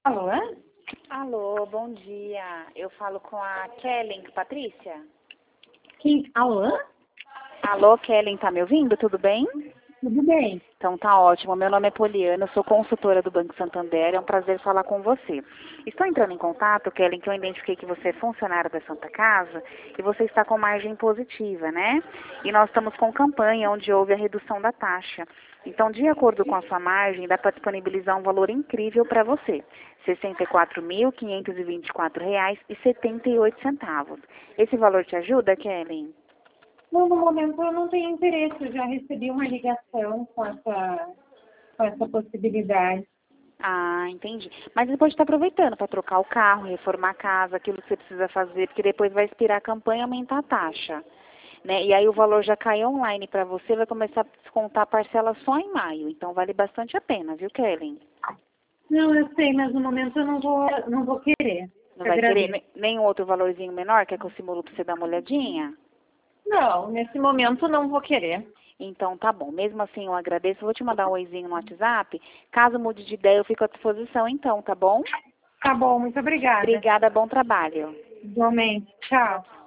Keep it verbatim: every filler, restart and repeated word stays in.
Alô? Alô, bom dia. Eu falo com a Kellen Patrícia? Quem? Alô? Alô, Kellen, tá me ouvindo? Tudo bem? Tudo bem. Então tá ótimo. Meu nome é Poliana, eu sou consultora do Banco Santander. É um prazer falar com você. Estou entrando em contato, Kellen, que eu identifiquei que você é funcionária da Santa Casa e você está com margem positiva, né? E nós estamos com campanha onde houve a redução da taxa. Então, de acordo com a sua margem, dá para disponibilizar um valor incrível para você. sessenta e quatro mil, quinhentos e vinte e quatro reais e setenta e oito centavos. Esse valor te ajuda, Kellen? Não, no momento eu não tenho interesse. Eu já recebi uma ligação com essa, com essa possibilidade. Ah, entendi. Mas você pode estar aproveitando para trocar o carro, reformar a casa, aquilo que você precisa fazer, porque depois vai expirar a campanha e aumentar a taxa. Né? E aí o valor já cai online para você, vai começar a descontar a parcela só em maio. Então vale bastante a pena, viu, Kellen? Não, eu sei, mas no momento eu não vou, não vou querer. Não vai querer Agradeço. ne- nenhum outro valorzinho menor? Quer que eu simulo para você dar uma olhadinha? Não, nesse momento não vou querer. Então tá bom. Mesmo assim eu agradeço. Vou te mandar um oizinho no WhatsApp. Caso mude de ideia, eu fico à disposição então, tá bom? Tá bom, muito obrigada. Obrigada, bom trabalho. Igualmente. Tchau.